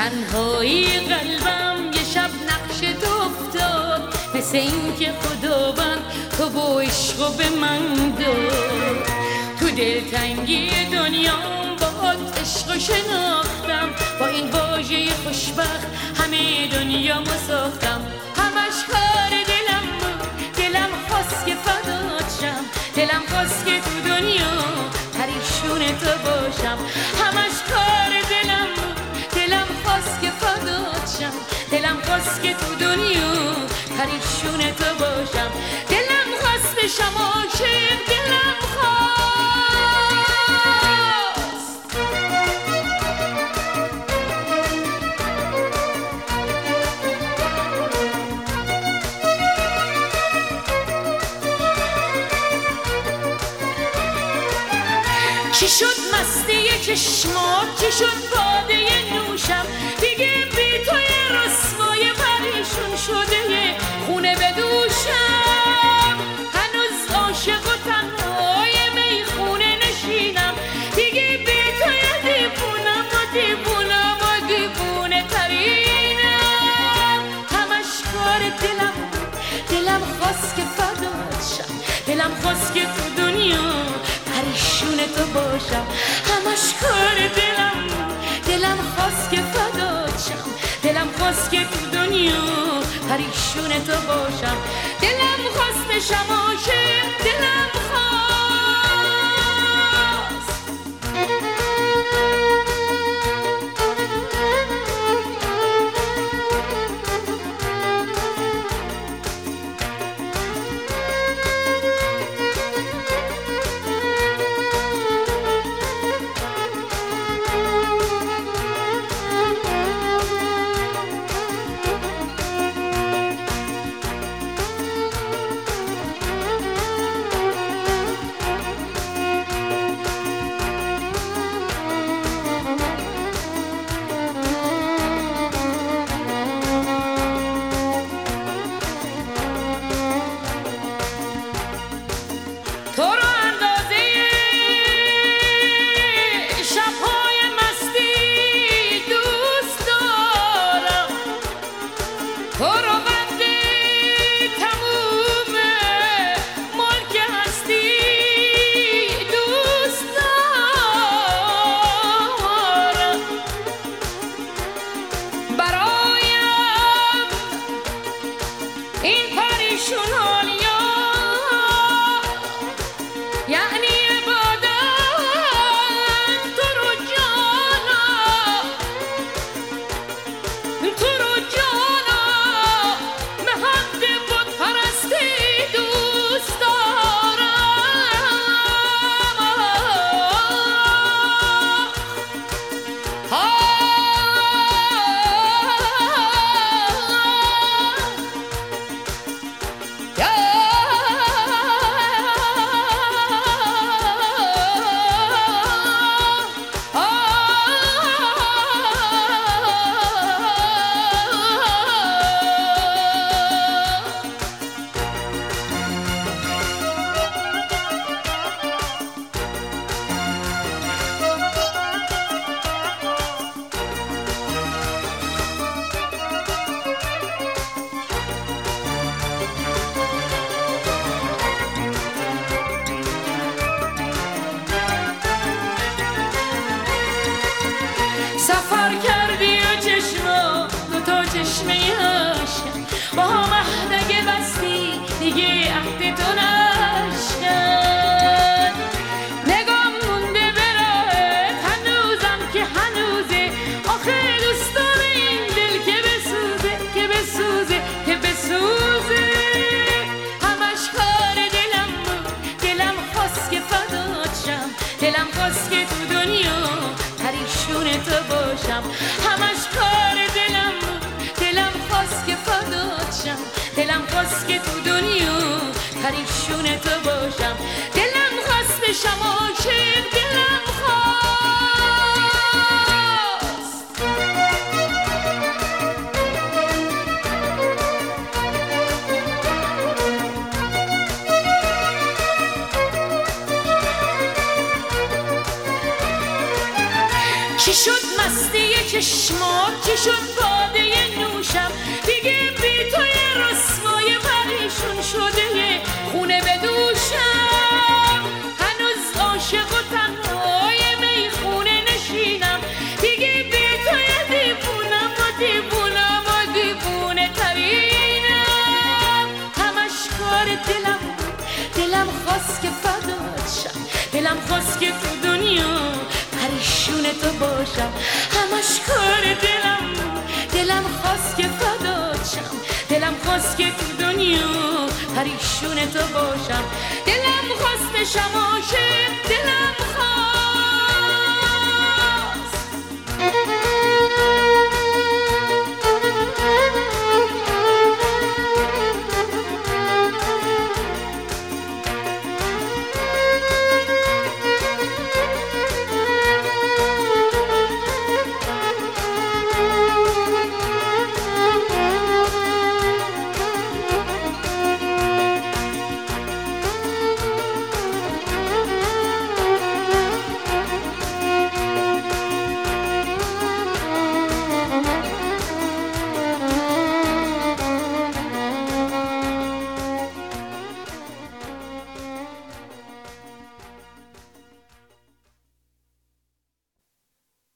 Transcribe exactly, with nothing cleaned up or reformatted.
تنهایی قلبم یه شب نقش تو افتاد، مثل این که خداوند تو با عشق به من داد. تو دلتنگی دنیام باهات عشق شناختم، با این واژه خوشبخت همه دنیامو ساختم. همش کار دلم بود، دلم خواست که فدات شم، دلم خواست که تو دنیا پریشون تو باشم. همش کار دلم بود، دلم خواست که فدات شم، دلم خواست که تو دنیا پریشون تو باشم. دلم خواست بشم عاشق، دلم خواست. چی شد مستی چشمات، چی شد باده نوشم، دیگه بی توی رسوای پریشون شده خونه بدوشم. هنوز عاشق و تنهای میخونه نشینم، دیگه بی توی دیوونم و دیوونم و دیوونه ترینم. همش کار دلم بود، دلم خواست که فدات شم، دلم خواست که تو دنیا پریشون تو باشم. همش کار دلم بود، دلم خواست که فدات شم، دلم خواست که تو دنیا پریشون تو باشم. دلم خواست بشم عاشق، دلم خواست. سفر کردی و چشما دو تا چشمه عاشق، با هم عهد اگه بستی دیگه عهد تو نشکن. نگام مونده به راهت هنوزم که هنوزه، آخه دوست داره این دل که بسوزه که بسوزه که بسوزه. همش کار دلم بود، دلم خواست که فدات شم، دلم خواست که تو دنیا پریشون تو باشم. همش کار دلم بود، دلم خواست که فدات شم، دلم خواست که تو دنیا پریشون تو باشم. دلم خواست بشم عاشق، دلم خواست. چی شد مستی چشمات چی شد باده نوشم دیگه بی توی رسوای پریشون شده خونه بدوشم هنوز عاشق و تنهای میخونه نشینم دیگه بی توی دیوونم و دیوونم و دیوونه ترینم همش کار دلم دلم خواست که فدات شم دلم خواست که تو دنیا پریشون تو باشم همش کار دلم دلم خواست که فدات شم دلم خواست که تو دنیا پریشون تو باشم دلم خواست بشم عاشق